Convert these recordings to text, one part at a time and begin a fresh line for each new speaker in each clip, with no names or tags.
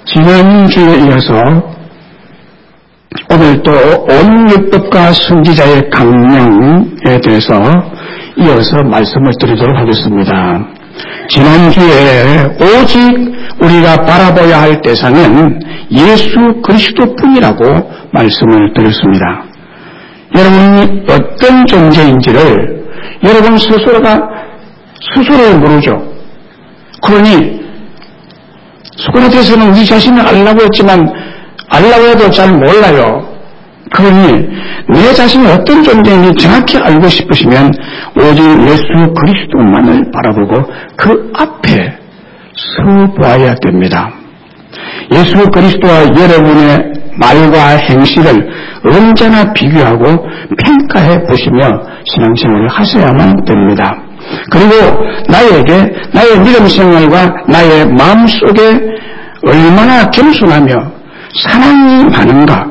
지난주에 이어서 오늘 또 온 율법과 선지자의 강령에 대해서 이어서 말씀을 드리도록 하겠습니다. 지난주에 오직 우리가 바라봐야 할 대상은 예수 그리스도뿐이라고 말씀을 드렸습니다. 여러분이 어떤 존재인지를 여러분 스스로가 스스로 모르죠. 그러니 소크라테스는 이 자신을 알라고 했지만 알라고 해도 잘 몰라요. 그러니 내 자신이 어떤 존재인지 정확히 알고 싶으시면 오직 예수 그리스도만을 바라보고 그 앞에 서보아야 됩니다. 예수 그리스도와 여러분의 말과 행실을 언제나 비교하고 평가해 보시며 신앙생활을 하셔야만 됩니다. 그리고 나의 믿음 생활과 나의 마음속에 얼마나 겸손하며 사랑이 많은가,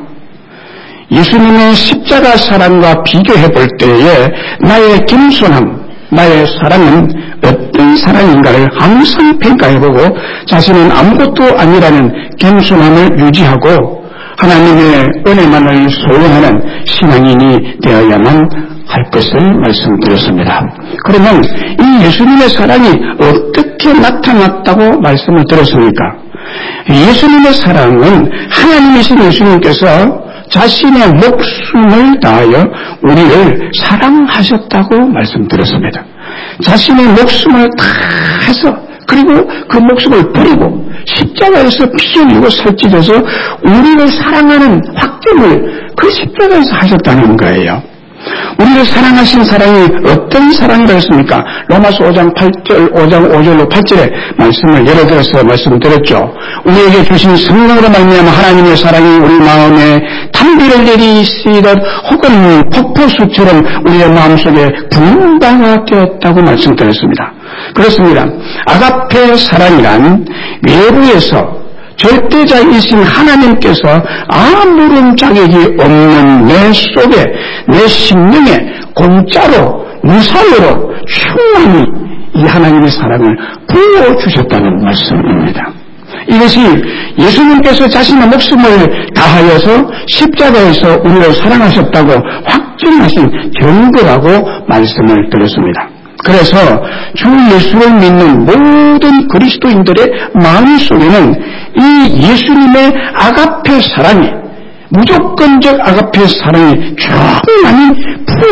예수님의 십자가 사랑과 비교해 볼 때에 나의 겸손함, 나의 사랑은 어떤 사랑인가를 항상 평가해보고 자신은 아무것도 아니라는 겸손함을 유지하고 하나님의 은혜만을 소유하는 신앙인이 되어야만 할 것을 말씀드렸습니다. 그러면 이 예수님의 사랑이 어떻게 나타났다고 말씀을 드렸습니까? 예수님의 사랑은 하나님이신 예수님께서 자신의 목숨을 다하여 우리를 사랑하셨다고 말씀드렸습니다. 자신의 목숨을 다해서 그리고 그 목숨을 버리고 십자가에서 피 흘리고 살찌져서 우리를 사랑하는 확정을 그 십자가에서 하셨다는 거예요. 우리를 사랑하신 사랑이 어떤 사랑이었습니까? 로마서 5장 5절로 8절의 말씀을 예를 들어서 말씀드렸죠. 우리에게 주신 성령으로 말미암아 하나님의 사랑이 우리 마음에 담비를 내리시듯 혹은 폭포수처럼 우리의 마음속에 분당화 되었다고 말씀드렸습니다. 그렇습니다. 아가페 사랑이란 외부에서 절대자이신 하나님께서 아무런 자격이 없는 내 속에, 내 심령에 공짜로, 무상으로 충만히 이 하나님의 사랑을 부어주셨다는 말씀입니다. 이것이 예수님께서 자신의 목숨을 다하여서 십자가에서 우리를 사랑하셨다고 확증하신 증거라고 말씀을 드렸습니다. 그래서 주 예수를 믿는 모든 그리스도인들의 마음속에는 이 예수님의 아가페 사랑이, 무조건적 아가페 사랑이 충만히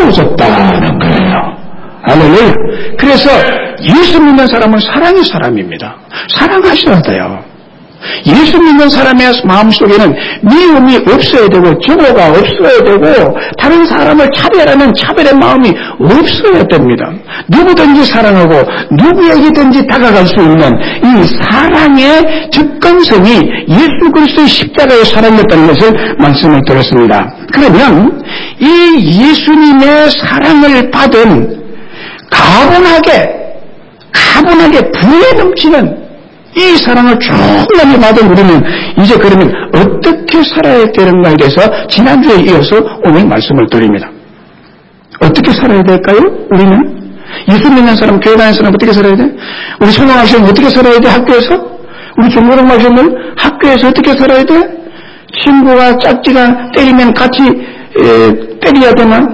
부어졌다는 거예요. 할렐루야. 그래서 예수 믿는 사람은 사랑의 사람입니다. 사랑하셔야 돼요. 예수 믿는 사람의 마음속에는 미움이 없어야 되고 증오가 없어야 되고 다른 사람을 차별하는 차별의 마음이 없어야 됩니다. 누구든지 사랑하고 누구에게든지 다가갈 수 있는 이 사랑의 접근성이 예수 그리스도의 십자가의 사랑이었다는 것을 말씀을 드렸습니다. 그러면 이 예수님의 사랑을 받은 가분하게 부에 넘치는 이 사랑을 충분히 받은 우리는 이제 그러면 어떻게 살아야 되는가에 대해서 지난주에 이어서 오늘 말씀을 드립니다. 어떻게 살아야 될까요? 우리는 예수 믿는 사람, 교회 다니는 사람 어떻게 살아야 돼? 우리 성공하시면 어떻게 살아야 돼? 학교에서? 우리 중고등 하시면 학교에서 어떻게 살아야 돼? 친구가 짝지가 때리면 같이 때려야 되나?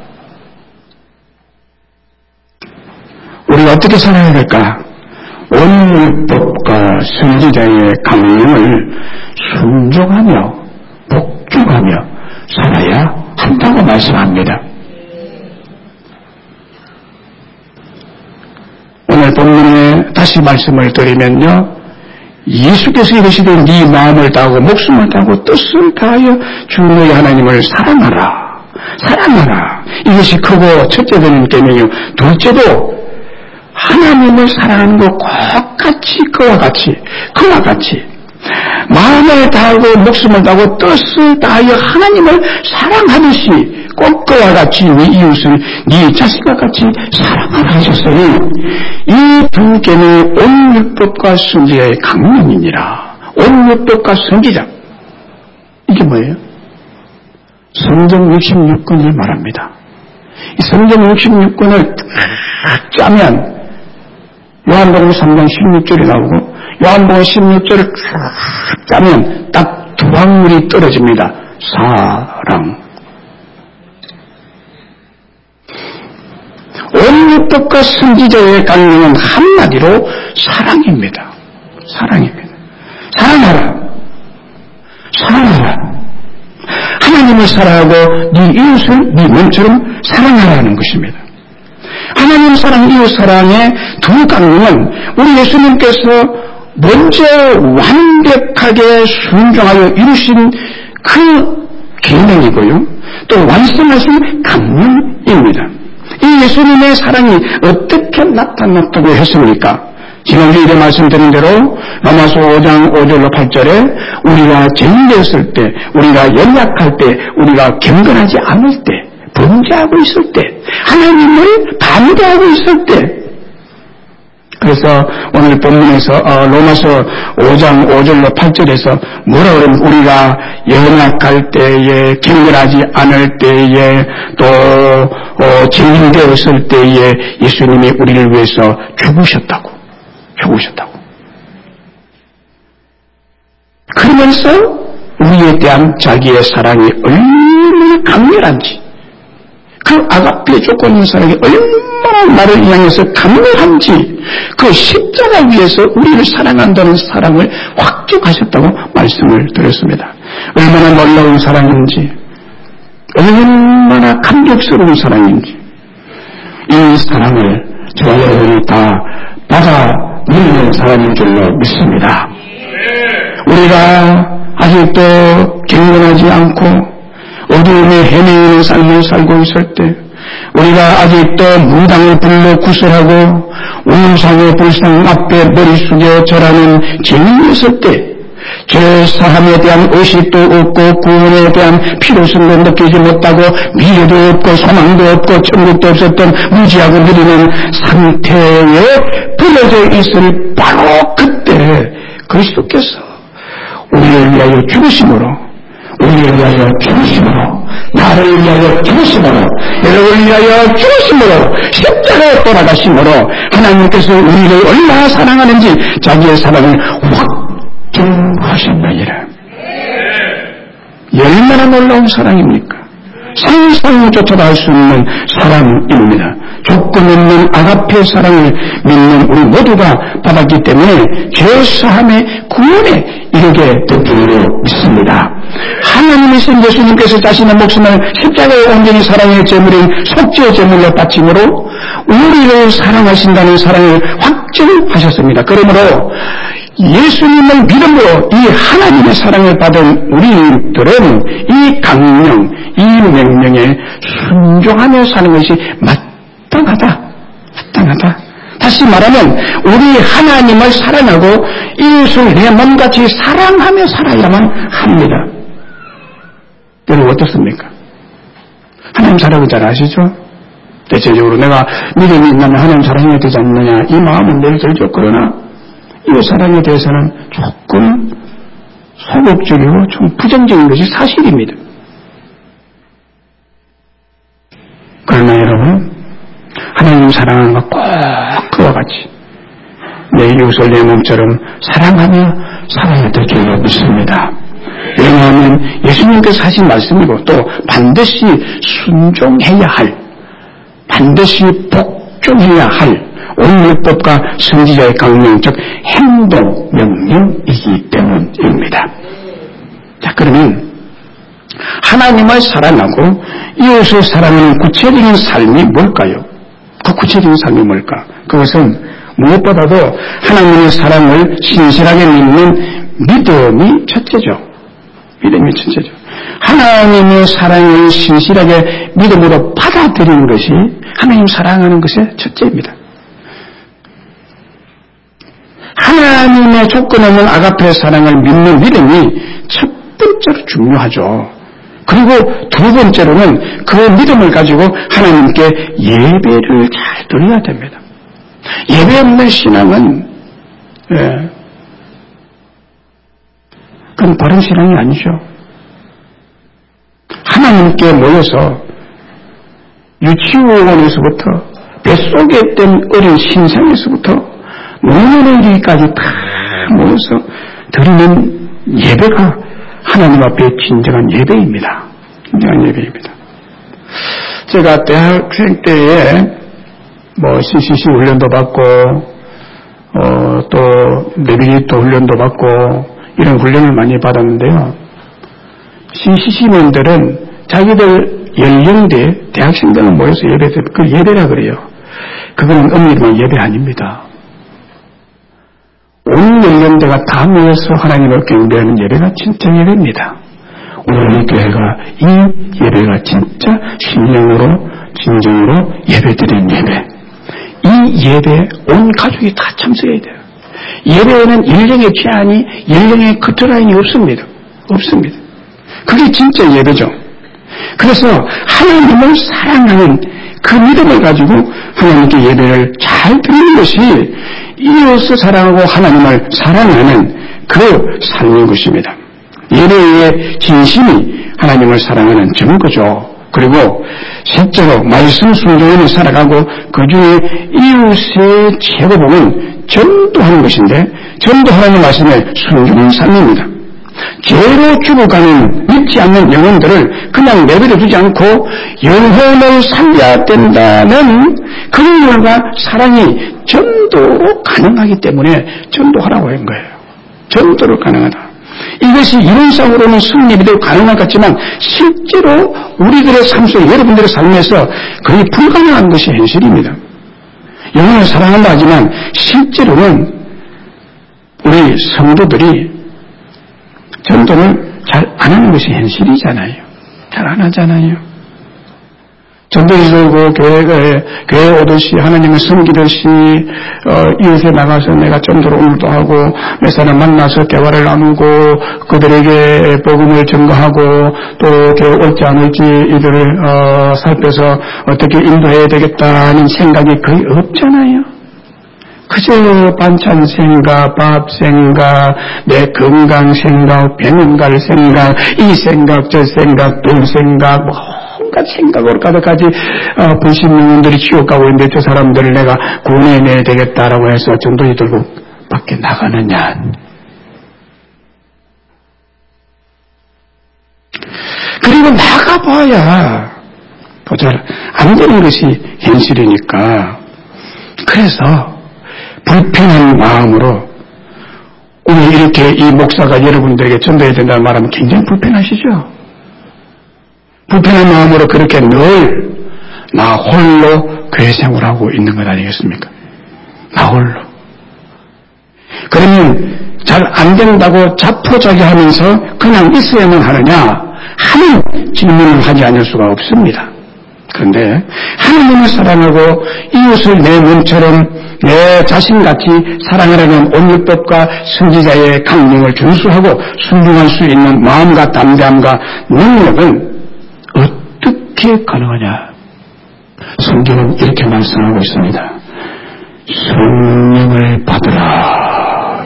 우리가 어떻게 살아야 될까? 온 율법과 선지자의 강령을 순종하며 복종하며 살아야 한다고 말씀합니다. 오늘 본문에 다시 말씀을 드리면요, 예수께서 이르시되 네 마음을 다하고 목숨을 다하고 뜻을 다하여 주 너희 하나님을 사랑하라. 이것이 크고 첫째 되는 계명이요, 둘째도 하나님을 사랑하는 것 그와 같이 마음을 다하고 목숨을 다하고 뜻을 다하여 하나님을 사랑하듯이 꼭 그와 같이 네 이웃을 네 자식과 같이 사랑하라 하셨으니 이 두 계명이 온 율법과 선지자의 강령이니라. 온 율법과 선지자, 이게 뭐예요? 성경 66권을 말합니다. 이 성경 66권을 짜면 요한복음 3장 16절이 나오고 요한복음 16절을 쭉 짜면 딱 두 방울이 떨어집니다. 사랑. 온 율법과 선지자의 강령은 한마디로 사랑입니다. 사랑입니다. 사랑하라. 사랑하라. 하나님을 사랑하고 네 이웃을 네 몸처럼 사랑하라는 것입니다. 하나님 사랑, 이웃 사랑의 두 강령은 우리 예수님께서 먼저 완벽하게 순종하여 이루신 그 계명이고요. 또 완성하신 강령입니다. 이 예수님의 사랑이 어떻게 나타났다고 했습니까? 지난주에 이래 말씀드린 대로 로마서 5장 5절로 8절에 우리가 죄인되었을 때, 우리가 연약할 때, 우리가 경건하지 않을 때, 범죄하고 있을 때, 하나님을 반대하고 있을 때, 그래서 오늘 본문에서 로마서 5장 5절로 8절에서 뭐라 그러면 우리가 연약할 때에, 경건하지 않을 때에, 또 죄인 되었을 때에 예수님이 우리를 위해서 죽으셨다고. 그러면서 우리에 대한 자기의 사랑이 얼마나 강렬한지, 그 아가페 조건인 사랑이 얼마나 나를 향해서 강렬한지, 그 십자가 위에서 우리를 사랑한다는 사랑을 확증하셨다고 말씀을 드렸습니다. 얼마나 놀라운 사랑인지, 얼마나 감격스러운 사랑인지, 이 사랑을 저와 여러분이 다 받아들이는 사람인 줄로 믿습니다. 우리가 아직도 경건하지 않고 어두움에 헤매이는 삶을 살고 있을 때, 우리가 아직도 무당을 불러 구설하고 우상의 불상 앞에 머리 숙여 절하는 죄인이었을 때, 죄사함에 대한 의식도 없고 구원에 대한 필요성도 느끼지 못하고 미래도 없고 소망도 없고 천국도 없었던 무지하고 느리는 상태에 부러져 있을 바로 그때 그리스도께서 우리를 위하여 죽으심으로, 우리를 위하여 죽으심으로, 나를 위하여 죽으심으로, 여러분을 위하여 죽으심으로, 십자가에 돌아가심으로 하나님께서 우리를 얼마나 사랑하는지 자기의 사랑을 확증하셨느니라. 얼마나 놀라운 사랑입니까? 상상조차도 할 수 없는 사랑입니다. 조건 없는 아가페 사랑을 믿는 우리 모두가 받았기 때문에 죄사함의 구원에 이르게 될 줄로 믿습니다. 하나님이신 예수님께서 자신의 목숨을 십자가에 온전히 사랑의 제물인 속죄의 제물로 바침으로 우리를 사랑하신다는 사랑을 확증하셨습니다. 그러므로 예수님을 믿음으로 이 하나님의 사랑을 받은 우리들은 이 강령, 이 명령에 순종하며 사는 것이 마땅하다. 다시 말하면 우리 하나님을 사랑하고 이웃을 내 몸같이 사랑하며 살아야만 합니다. 여러분 어떻습니까? 하나님 사랑을 잘 아시죠? 대체적으로 내가 믿음이 있다면 하나님 사랑해야 되지 않느냐, 이 마음은 늘 들죠. 그러나 이 사랑에 대해서는 조금 소극적이고 좀 부정적인 것이 사실입니다. 그러나 여러분, 하나님 사랑하는 것 꼭 그와 같이 내 이웃을 내 몸처럼 사랑하며 살아야 될 줄로 믿습니다. 왜냐하면 예수님께서 하신 말씀이고 또 반드시 순종해야 할, 반드시 복종해야 할 율법과 선지자의 강령, 즉 행동 명령이기 때문입니다. 자, 그러면 하나님을 사랑하고 이웃을 사랑하는 구체적인 삶이 뭘까요? 그 구체적인 삶이 뭘까? 그것은 무엇보다도 하나님의 사랑을 신실하게 믿는 믿음이 첫째죠. 믿음이 첫째죠. 하나님의 사랑을 신실하게 믿음으로 받아들이는 것이 하나님 사랑하는 것의 첫째입니다. 하나님의 조건 없는 아가페 사랑을 믿는 믿음이 첫 번째로 중요하죠. 그리고 두 번째로는 그 믿음을 가지고 하나님께 예배를 잘 드려야 됩니다. 예배 없는 신앙은 그건 바른 신앙이 아니죠. 하나님께 모여서 유치원에서부터 뱃속에 뜬 어린 신생에서부터 노년의 이르기까지 다 다 모여서 드리는 예배가 하나님 앞에 진정한 예배입니다. 진정한 예배입니다. 제가 대학생 때에 CCC 훈련도 받고 또 내비게이터 훈련도 받고 이런 훈련을 많이 받았는데요. CCC면들은 자기들 연령대 대학생들은 모여서 예배들 그 예배라 그래요. 그거는 엄밀한 예배 아닙니다. 온 연령대가 다 모여서 하나님을 경배하는 예배가 진짜 예배입니다. 오늘 이 교회가 이 예배가 진짜 신령으로 진정으로 예배드리는 예배. 이 예배에 온 가족이 다 참석해야 돼요. 예배에는 연령의 제한이 연령의 커트라인이 없습니다. 없습니다. 그게 진짜 예배죠. 그래서 하나님을 사랑하는 그 믿음을 가지고 하나님께 예배를 잘 드리는 것이 이웃을 사랑하고 하나님을 사랑하는 그 삶인 것입니다. 예배의 진심이 하나님을 사랑하는 증거죠. 그리고 실제로 말씀 순종하며 살아가고 그 중에 이웃의 최고봉은 전도하는 것인데 전도하는 말씀의 순종인 삶입니다. 죄로 죽어가는 믿지 않는 영혼들을 그냥 내버려 두지 않고 영혼을 살려야 된다는 긍휼과 사랑이 전도로 가능하기 때문에 전도하라고 한 거예요. 전도로 가능하다. 이것이 이론상으로는 승리도 가능할 것 같지만 실제로 우리들의 삶 속에 여러분들의 삶에서 거의 불가능한 것이 현실입니다. 영혼을 사랑한다 하지만 실제로는 우리 성도들이 전도를 잘 안 하는 것이 현실이잖아요. 잘 안 하잖아요. 전도해주고 교회에 오듯이 하나님을 섬기듯이 이웃에 나가서 내가 전도로 오늘도 하고 몇 사람 만나서 대화를 나누고 그들에게 복음을 전가하고 또 교회 올지 안 올지 이들을 살펴서 어떻게 인도해야 되겠다는 생각이 거의 없잖아요. 그저 반찬 생각, 밥 생각, 내 건강 생각, 병원 갈 생각, 이 생각, 저 생각, 돈 생각, 온갖 생각으로 가득하지. 불신명분들이 지옥 가고 있는데 저 사람들을 내가 구원해내야 되겠다라고 해서 전도지 들고 밖에 나가느냐. 그리고 나가봐야 도저히 안 되는 것이 현실이니까. 그래서 불편한 마음으로 오늘 이렇게 이 목사가 여러분들에게 전도해야 된다는 말하면 굉장히 불편하시죠? 불편한 마음으로 그렇게 늘 나 홀로 교회 생활하고 있는 것 아니겠습니까? 나 홀로. 그러면 잘 안 된다고 자포자기하면서 그냥 있어야만 하느냐 하는 질문을 하지 않을 수가 없습니다. 그런데 하나님을 사랑하고 이웃을 내 몸처럼 내 자신같이 사랑하라는 온율법과 선지자의 강령을 준수하고 순종할 수 있는 마음과 담대함과 능력은 어떻게 가능하냐? 성경은 이렇게 말씀하고 있습니다. 성령을 받으라.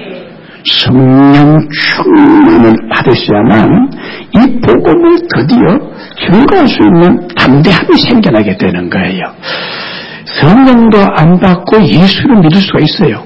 성령 충만을 받으셔야만 이 복음을 드디어 증거할 수 있는 담대함이 생겨나게 되는 거예요. 성령도 안 받고 예수를 믿을 수가 있어요.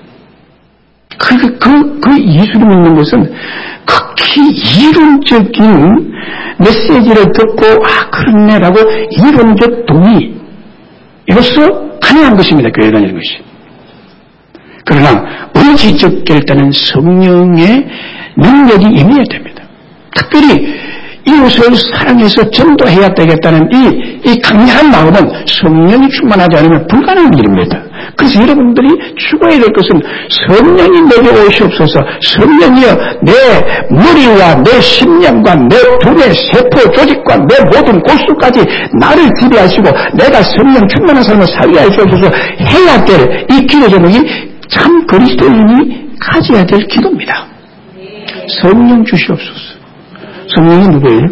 그 예수를 믿는 것은 극히 이론적인 메시지를 듣고 그렇네라고 이론적 동의 이로써 가능한 것입니다. 교회 다니는 것이. 그러나 의지적 결단은 성령의 능력이 임해야 됩니다. 특별히 이웃을 사랑해서 전도해야 되겠다는 이 강력한 마음은 성령이 충만하지 않으면 불가능한 일입니다. 그래서 여러분들이 추구해야 될 것은 성령이 내게 오시옵소서. 성령이여 내 머리와 내 심령과 내 두뇌 세포 조직과 내 모든 골수까지 나를 지배하시고 내가 성령 충만한 삶을 살게 하시옵소서 해야 될 이 기도 제목이 참 그리스도인이 가져야 될 기도입니다. 성령 주시옵소서. 성령이 누구예요?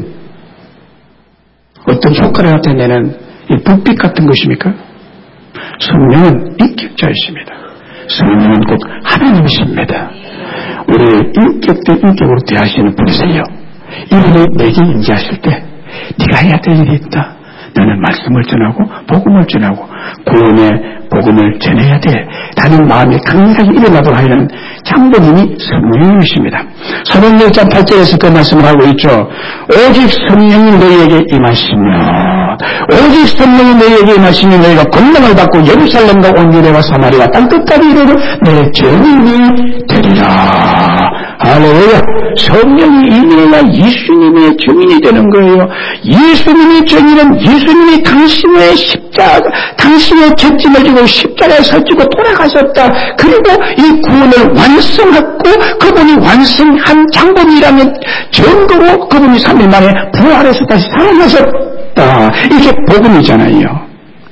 어떤 효과를 나타내는 이 불빛 같은 것입니까? 성령은 인격자이십니다. 성령은 곧 하나님이십니다. 우리를 인격대 인격으로 대하시는 분이세요. 이분이 내게 임재하실 때 네가 해야 될 일이 있다. 너는 말씀을 전하고 복음을 전하고 구원의 복음을 전해야 돼. 라는 마음이 강력하게 일어나도록 하려는 장본인이 성령님이십니다. 사도행전 1장 8절에서 그 말씀을 하고 있죠. 오직 성령이 너희에게 임하시며 오직 성령이 너희에게 임하시며 너희가 권능을 받고 예루살렘과 온 유대와 사마리아 땅끝까지 이르러 내 증인이 되리라. 할렐루야. 성령이 임해야 예수님의 증인이 되는 거예요. 예수님의 증인은 예수님이 당신의 십자가, 당신의 죄짐을 지고 십자가에 설치고 돌아가셨다. 그리고 이 구원을 완성하고 그분이 완성한 장본이라는 증거로 그분이 3일 만에 부활해서 다시 살아나셨다. 이게 복음이잖아요.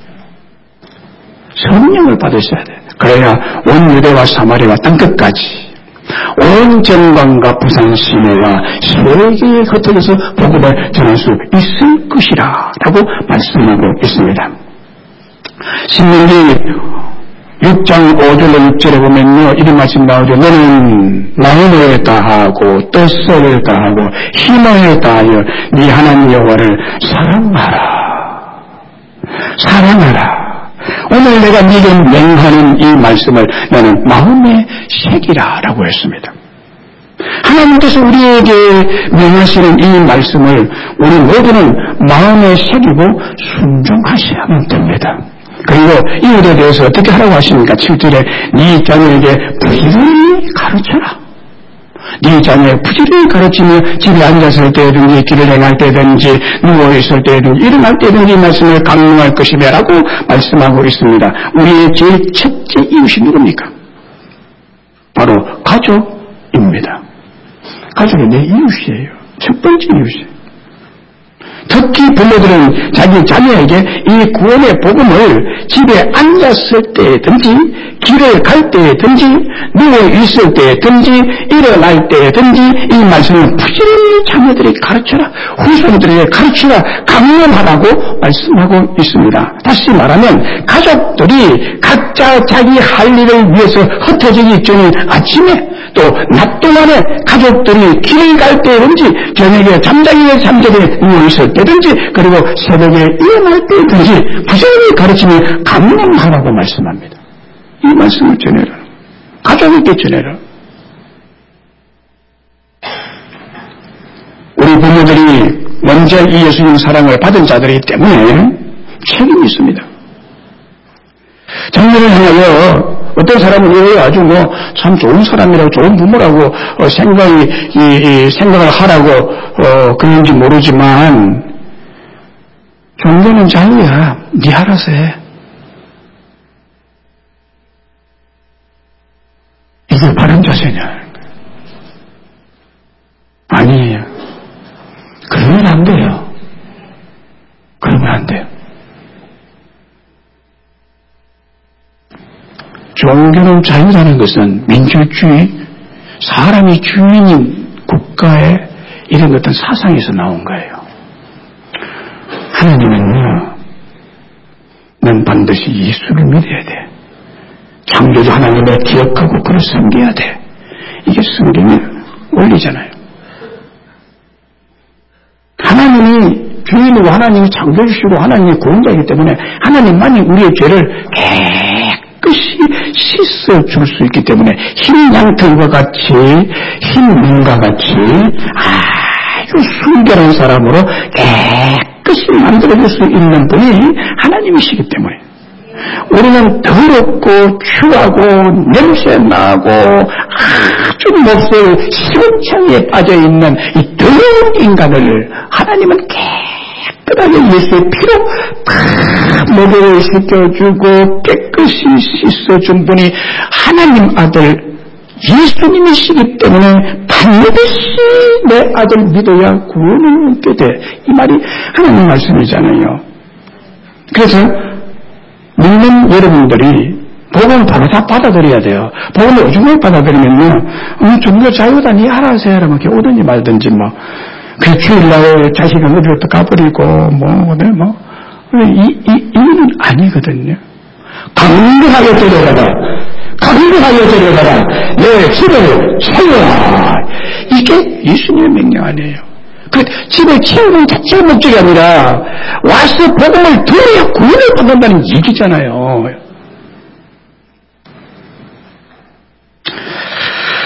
성령을 받으셔야 돼요. 그래야 온 유대와 사마리아와 땅끝까지 온 정광과 부산 시내와 세계에 흩어져서 복음을 전할 수 있을 것이라 라고 말씀하고 있습니다. 신명기 6장 5절로 6절에 보면요, 이런 말씀 나오죠. 너는 마음을 다하고 뜻을 다하고 힘을 다하여 네 하나님 여호와를 사랑하라. 오늘 내가 네게 명하는 이 말씀을 너는 마음에 새기라 라고 했습니다. 하나님께서 우리에게 명하시는 이 말씀을 우리 모두는 마음에 새기고 순종하셔야만 됩니다. 그리고 이웃에 대해서 어떻게 하라고 하십니까? 7절에 네 자녀에게 부지런히 가르쳐라. 네 자녀에 부지런히 가르치며 집에 앉았을 때든지 길을 행할 때든지 누워있을 때든지 일어날 때든지 말씀을 강론할 것이며 라고 말씀하고 있습니다. 우리의 제일 첫째 이웃이 누굽니까? 바로 가족입니다. 가족이 내 이웃이에요. 첫 번째 이웃이에요. 특히 부모들은 자기 자녀에게 이 구원의 복음을 집에 앉았을 때든지 길을 갈 때든지 누워있을 때든지 일어날 때든지 이 말씀을 부지런히 자녀들에게 가르쳐라. 후손들에게 가르쳐라. 강론하라고 말씀하고 있습니다. 다시 말하면 가족들이 각자 자기 할 일을 위해서 흩어지기 전인 아침에 또 낮 동안에 가족들이 길 갈 때든지 저녁에 잠자기에 누워있을 때든지 그리고 새벽에 일어날 때든지 부지런히 가르치며 강론하라고 말씀합니다. 이 말씀을 전해라. 가족에게 전해라. 우리 부모들이 먼저 이 예수님 사랑을 받은 자들이기 때문에 책임이 있습니다. 자녀를 향하여 어떤 사람은 아주 참 좋은 사람이라고 좋은 부모라고 생각을 하라고 그런지 모르지만 종교는 자유야. 네 알아서 해. 이게 바른 자세냐? 아니에요. 그러면 안 돼요. 그러면 안 돼요. 종교는 자유라는 것은 민주주의, 사람이 주인인 국가의 이런 어떤 사상에서 나온 거예요. 하나님은요, 넌 반드시 예수를 믿어야 돼. 창조주 하나님을 기억하고 그를 섬겨야 돼. 이게 성경의 원리잖아요. 하나님이 주인이고 하나님이 창조주시고 하나님이 구원자이기 때문에 하나님만이 우리의 죄를 깨끗이 씻어줄 수 있기 때문에 흰 양털과 같이 흰 눈과 같이 아주 순결한 사람으로 깨끗이 만들어줄 수 있는 분이 하나님이시기 때문에 우리는 더럽고 추하고 냄새나고 아주 몹쓸 시원창에 빠져있는 이 더러운 인간을 하나님은 깨끗하게 예수의 피로 다 목욕을 시켜주고 깨끗이 씻어준 분이 하나님 아들 예수님이시기 때문에 반드시 내 아들 믿어야 구원을 얻게 돼. 이 말이 하나님 말씀이잖아요. 그래서 믿는 여러분들이 복음을 바로 다 받아들여야 돼요. 복음을 오죽을 받아들이면요, 종교 자유다, 니 알아서 해라, 뭐, 오든지 말든지, 뭐, 그 주일날 자식은 어디로 가버리고, 이는 아니거든요. 강력하게 데려가라. 강력하게 데려가라. 내 집을 채워라. 이게 예수님의 명령 아니에요. 그 집을 채우는 자체가 목적이 아니라 와서 복음을 들어야 구원을 받는다는 얘기잖아요.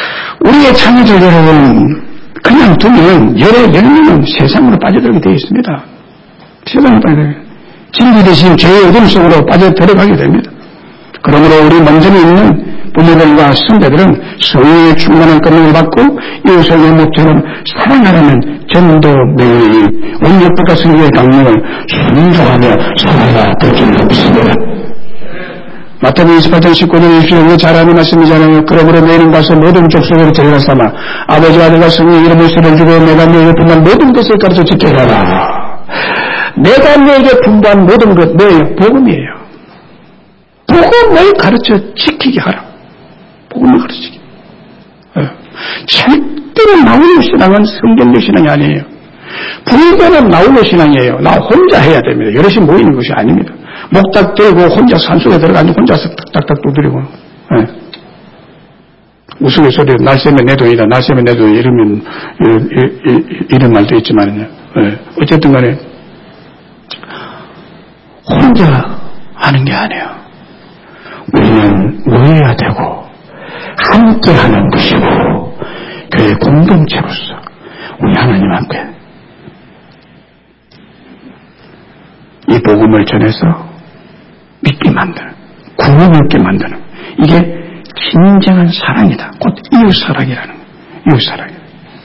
우리의 자녀들 여러분 그냥 두면 열매는 세상으로 빠져들게 되어 있습니다. 세상으로 빠져들게 진리 대신 죄의 어둠 속으로 빠져들어가게 됩니다. 그러므로 우리 먼저는 있는 부모들과 선배들은 성령의 충만한 권능을 받고 이웃을 내 목처럼 사랑하라는 전도 명령이 온유법과 성령의 강령을 순종하며 살아야 될 줄 믿습니다. 마태복음 28장 19절 20절에 잘하는 말씀이잖아요. 그러므로 너희는 가서 모든 족속으로 데려가 삼아 아버지와 아들과 성령의 이름을 쓰러주고 내가 너에게 분한 모든 것을 가르쳐 지켜 가라. 내가 너에게 분부한 모든 것 너의 복음이에요. 복음을 가르쳐 지키게 하라. 복음을 가르치게. 절대로 나홀로 신앙은 성경적 신앙이 아니에요. 불교는 나홀로 신앙이에요. 나 혼자 해야 됩니다. 여럿이 모이는 것이 아닙니다. 목딱 들고 혼자 산속에 들어가서 혼자서 딱딱딱 두드리고 우스갯소리로 날쌔면 내 돈이다. 날쌔면 내 돈 이러면 이런 말도 있지만요. 어쨌든 간에 혼자 하는 게 아니에요. 우리는 모여야 되고 함께 하는 것이고 교회 공동체로서 우리 하나님 앞에 이 복음을 전해서 믿게 만드는 구원 얻게 만드는 이게 진정한 사랑이다. 곧 이웃사랑이라는 이웃사랑이다.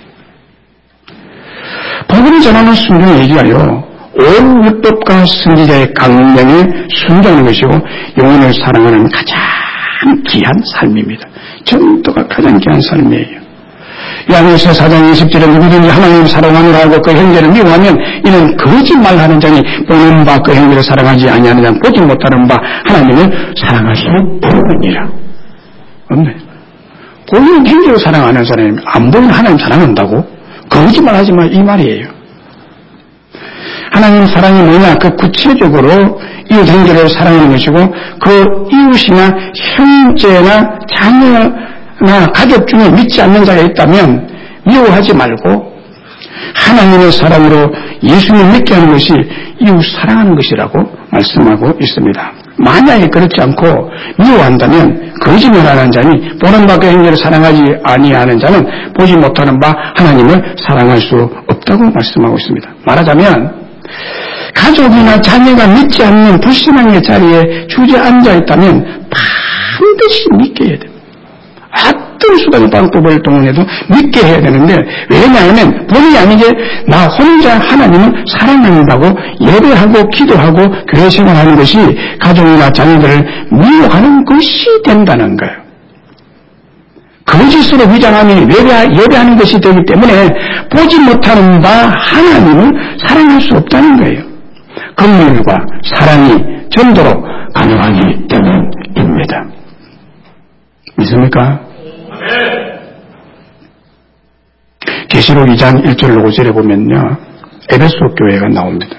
복음을 전하는 순종을 얘기하여 온 율법과 선지자의 강령에 순종하는 것이고 영혼을 사랑하는 가장 귀한 삶입니다. 전도가 가장 귀한 삶이에요. 요한일서 4장 20절에 누구든지 하나님을 사랑하느라 하고 그 형제를 미워하면 이는 거짓말하는 자니 보는 바 그 형제를 사랑하지 아니하는 자는 보지 못하는 바 하나님을 사랑할 수 없느니라. 없네. 보이는 형제를 사랑하는 사람이 안 보이는 하나님 사랑한다고? 거짓말하지 마 이 말이에요. 하나님 사랑이 뭐냐? 그 구체적으로 이웃 형제를 사랑하는 것이고 그 이웃이나 형제나 자녀나 가족 중에 믿지 않는 자가 있다면 미워하지 말고 하나님의 사랑으로 예수님을 믿게 하는 것이 이웃 사랑하는 것이라고 말씀하고 있습니다. 만약에 그렇지 않고 미워한다면 거짓말하는 자니 보는 바 그 형제를 사랑하지 아니하는 자는 보지 못하는 바 하나님을 사랑할 수 없다고 말씀하고 있습니다. 말하자면 가족이나 자녀가 믿지 않는 불신앙의 자리에 주저앉아 있다면 반드시 믿게 해야 됩니다. 어떤 수단의 방법을 동원해도 믿게 해야 되는데 왜냐하면 본의 아니게 나 혼자 하나님을 사랑한다고 예배하고 기도하고 교회 생활하는 것이 가족이나 자녀들을 미워하는 것이 된다는 거예요. 거짓으로 위장하며 예배하는 것이 되기 때문에 보지 못하는 바 하나님을 사랑할 수 없다는 거예요. 긍휼과 사랑이 전도로 가능하기 때문입니다. 믿습니까? 계시록 2장 1절 5절에 보면요 에베소 교회가 나옵니다.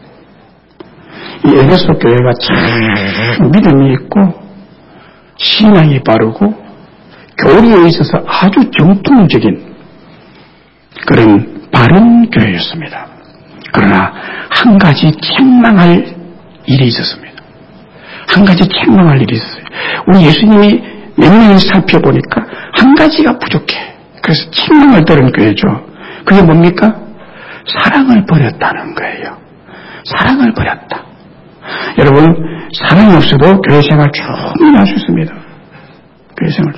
이 에베소 교회가 참 믿음이 있고 신앙이 바르고 교리에 있어서 아주 정통적인 그런 바른 교회였습니다. 그러나 한 가지 책망할 일이 있었습니다. 한 가지 책망할 일이 있었어요. 우리 예수님이 몇 명이 살펴보니까 한 가지가 부족해. 그래서 책망을 들은 교회죠. 그게 뭡니까? 사랑을 버렸다는 거예요. 사랑을 버렸다. 여러분 사랑이 없어도 교회 생활 충분히 할 수 있습니다. 교회 생활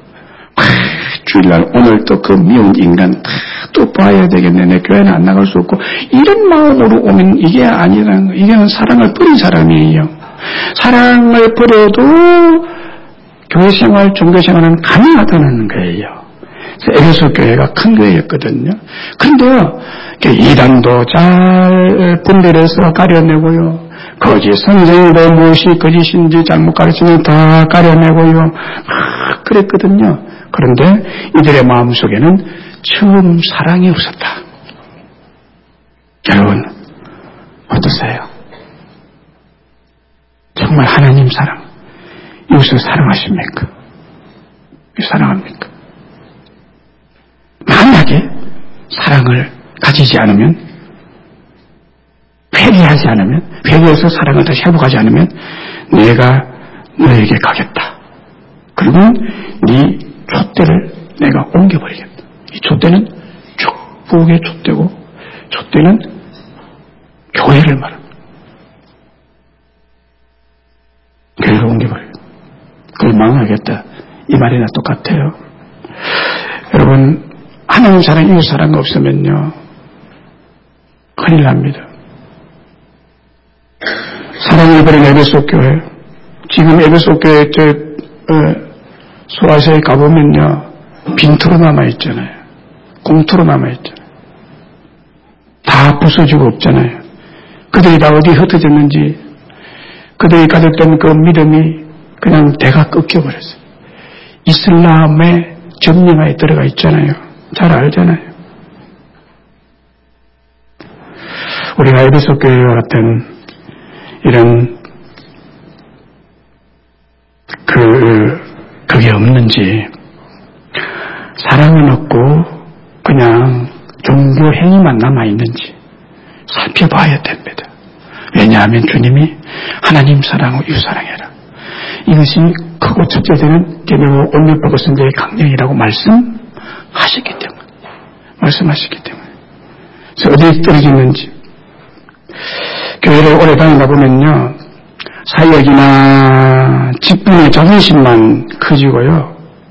주일날 오늘 또 그 미운 인간 또 봐야 되겠네. 내 교회는 안 나갈 수 없고 이런 마음으로 오면 이게 아니라는 거예요. 이게 사랑을 버린 사람이에요. 사랑을 버려도 교회 생활, 종교 생활은 가능하다는 거예요. 에베소 교회가 큰 교회였거든요. 그런데요, 이단도 잘 분별해서 가려내고요. 거짓 선생도 무엇이 거짓인지 잘못 가르치면 다 가려내고요. 그랬거든요. 그런데 이들의 마음속에는 처음 사랑이 없었다. 여러분 어떠세요? 정말 하나님 사랑 이웃을 사랑하십니까? 사랑합니까? 만약에 사랑을 가지지 않으면 회개하지 않으면 회개해서 사랑을 다시 회복하지 않으면 내가 너에게 가겠다. 그러면 네 촛대를 내가 옮겨버리겠다. 이 촛대는 축복의 촛대고 촛대는 교회를 말합니다. 교회를 옮겨버리겠다. 그걸 망하겠다. 이 말이나 똑같아요. 여러분, 하나님 사랑, 이웃 사랑이 없으면요 큰일 납니다. 사랑을 버린 에베소 교회, 지금 에베소 교회 소아시아에 가보면요 빈투로 남아있잖아요. 공투로 남아있잖아요. 다 부서지고 없잖아요. 그들이 다 어디 흩어졌는지, 그들이 가졌던 그 믿음이 그냥 대가 꺾여버렸어요. 이슬람의 점령하에 들어가 있잖아요. 잘 알잖아요. 우리가 에베소 교회와 같은 이런 그게 없는지, 사랑은 없고 그냥 종교 행위만 남아있는지 살펴봐야 됩니다. 왜냐하면 주님이 하나님 사랑하고 이웃 사랑해라. 이것이 크고 첫째되는 계명의 온유하고 선제의 강령이라고 말씀하시기 때문에. 그래서 어디에 떨어지는지. 교회를 오래 다니다 보면요, 사역이나 직분의 자존심만 커지고요,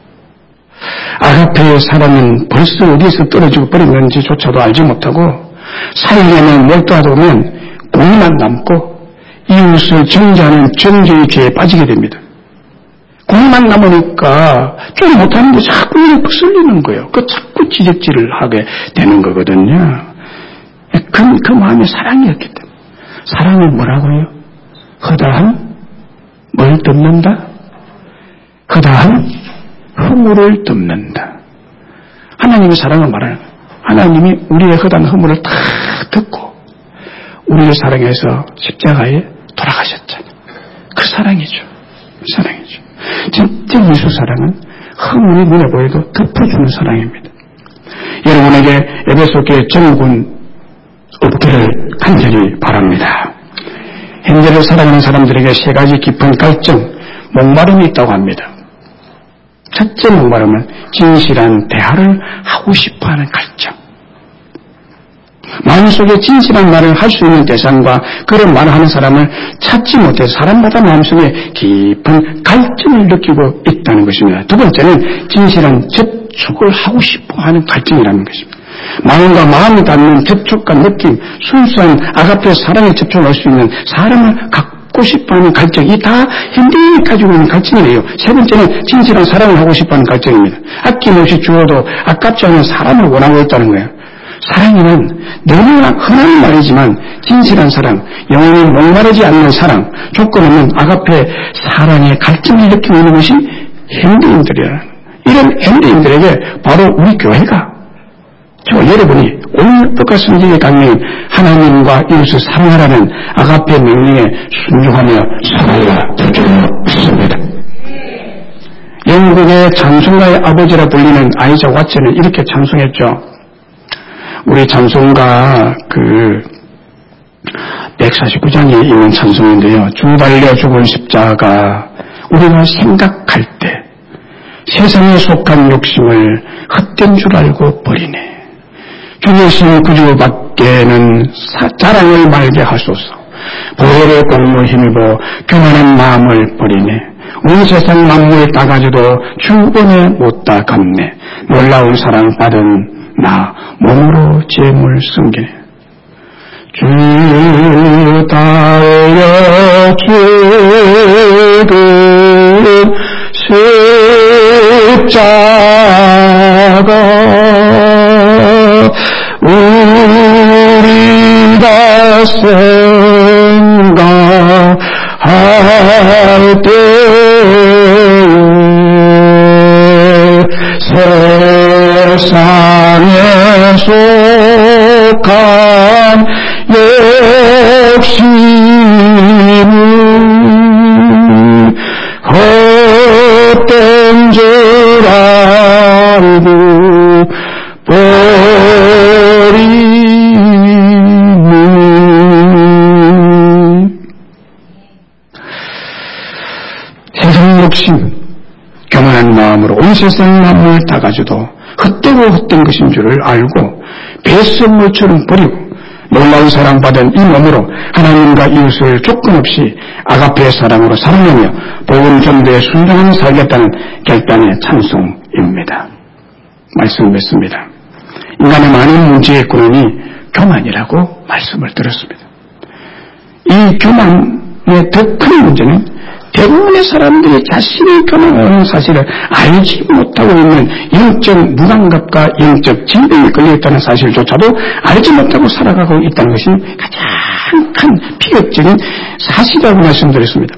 아가페의 사랑은 벌써 어디에서 떨어지고 버렸는지조차도 알지 못하고, 사역에는 몰두하다 보면 공만 남고 이웃을 정죄하는 정죄의 죄에 빠지게 됩니다. 공만 남으니까 좀 못하는 게 자꾸 이렇게 거슬리는 거예요. 그 자꾸 지적질을 하게 되는 거거든요. 그 마음에 사랑이었기 때문에. 사랑은 뭐라고요? 허다한 뭘 덮는다? 허다한 허물을 덮는다. 하나님의 사랑을 말하는 거예요. 하나님이 우리의 허다한 허물을 다 덮고 우리를 사랑해서 십자가에 돌아가셨잖아요. 그 사랑이죠. 진짜 예수 사랑은 허물이 눈에 보여도 덮어주는 사랑입니다. 여러분에게 에베소 교회 정군 없기를 간절히 바랍니다. 현재를 살아가는 사람들에게 세 가지 깊은 갈증, 목마름이 있다고 합니다. 첫째 목마름은 진실한 대화를 하고 싶어하는 갈증. 마음속에 진실한 말을 할 수 있는 대상과 그런 말을 하는 사람을 찾지 못해서 사람마다 마음속에 깊은 갈증을 느끼고 있다는 것입니다. 두 번째는 진실한 접촉을 하고 싶어하는 갈증이라는 것입니다. 마음과 마음이 닿는 접촉과 느낌, 순수한 아가페 사랑에 접촉할 수 있는 사람을 갖고 싶어하는 갈증, 이 다 현대인이 가지고 있는 갈증이에요. 세 번째는 진실한 사랑을 하고 싶어하는 갈증입니다. 아낌없이 주어도 아깝지 않은 사람을 원하고 있다는 거예요. 사랑이란 너무나 흔한 말이지만 진실한 사랑, 영원히 목마르지 않는 사랑, 조건 없는 아가페 사랑의 갈증을 느끼고 있는 것이 현대인들이라. 이런 현대인들에게 바로 우리 교회가, 여러분이 오늘 똑같은 성경의 강령, 하나님과 이웃을 사랑하라는 아가페 명령에 순종하며 살아야 될 줄 믿습니다. 영국의 찬송가의 아버지라 불리는 아이작 왓츠는 이렇게 찬송했죠. 우리 찬송가 149장에 있는 찬송인데요. 주 달려 죽은 십자가, 우리가 생각할 때 세상에 속한 욕심을 헛된 줄 알고 버리네. 주님의 구주밖에는 자랑을 말게 하소서. 보혈의 공로 힘입어 교만한 마음을 버리네. 온 세상 만물 다 가져도 주번에 못다 갚네. 놀라운 사랑 받은 나 몸으로 재물 섬기네. 주 달려 죽은 십자가, 우리가 생각할 때 세상에 속한 욕심을 헛된 줄 알고 버리는 세상 욕심, 교만한 마음으로 온 세상 만물 다 가져도 헛되고 헛된 것인 줄을 알고 배설물처럼 버리고 놀라운 사랑받은 이 몸으로 하나님과 이웃을 조건 없이 아가페의 사랑으로 사랑하며 복음 전도에 순종하며 살겠다는 결단의 찬송입니다. 말씀을 맺습니다. 인간의 많은 문제의 근원이 교만이라고 말씀을 드렸습니다. 이 교만의 더 큰 문제는 대부분의 사람들이 자신이 교만하는 사실을 알지 못하고 있는 영적 무감각과 영적 질병에 걸려있다는 사실조차도 알지 못하고 살아가고 있다는 것이 가장 큰 비극적인 사실이라고 말씀드렸습니다.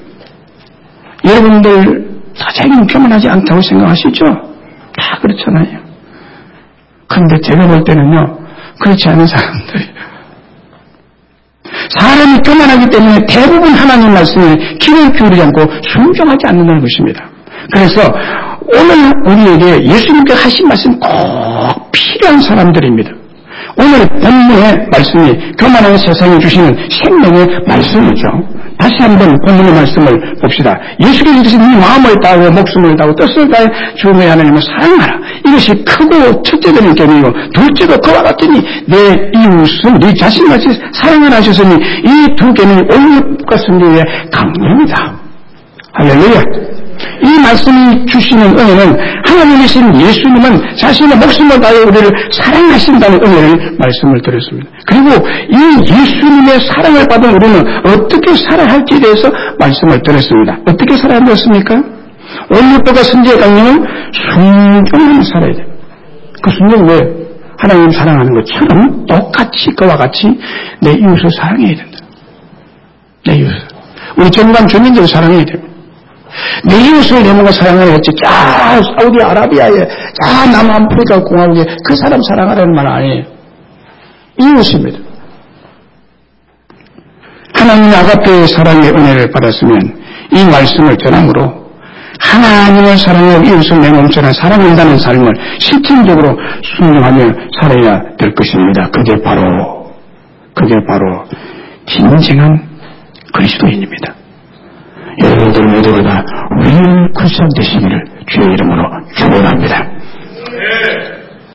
여러분들 다 자기는 교만하지 않다고 생각하시죠? 다 그렇잖아요. 그런데 제가 볼 때는요, 그렇지 않은 사람이 교만하기 때문에 대부분 하나님 말씀에 귀를 기울이지 않고 순종하지 않는다는 것입니다. 그래서 오늘 우리에게 예수님께 하신 말씀 꼭 필요한 사람들입니다. 오늘 본문의 말씀이 교만한 세상에 주시는 생명의 말씀이죠. 다시 한번 본문의 말씀을 봅시다. 예수께서 주신 네 마음을 다하고 목숨을 다하고 뜻을 다해 주 너의 하나님을 사랑하라. 이것이 크고 첫째되는 계명이고 둘째가 그와 같으니 내 이웃을 네 자신같이 사랑하라 하셨으니 이 두 계명이 율법과 성경의 강령이다. 할렐루야. 이 말씀이 주시는 은혜는 하나님이신 예수님은 자신의 목숨을 다해 우리를 사랑하신다는 은혜를 말씀을 드렸습니다. 그리고 이 예수님의 사랑을 받은 우리는 어떻게 살아야 할지에 대해서 말씀을 드렸습니다. 어떻게 살아야 되었습니까? 율법과 선지의 강령은 순종하며 살아야 돼요. 그 순종은 왜? 하나님 사랑하는 것처럼 똑같이 그와 같이 내 이웃을 사랑해야 된다. 내 이웃을. 우리 정관 주민들을 사랑해야 됩니다. 내 이웃을 내 몸과 사랑하라 했지. 자, 사우디아라비아에, 자, 남아프리카 공화국에 그 사람 사랑하라는 말 아니에요. 이웃입니다. 하나님의 아가페의 사랑의 은혜를 받았으면 이 말씀을 전함으로 하나님을 사랑하고 이웃을 내 몸처럼 사랑한다는 삶을 실천적으로 순종하며 살아야 될 것입니다. 그게 바로 진정한 그리스도인입니다. 여러분들 모두가 다 위대한 크리스찬 되시기를 주의 이름으로 축원합니다.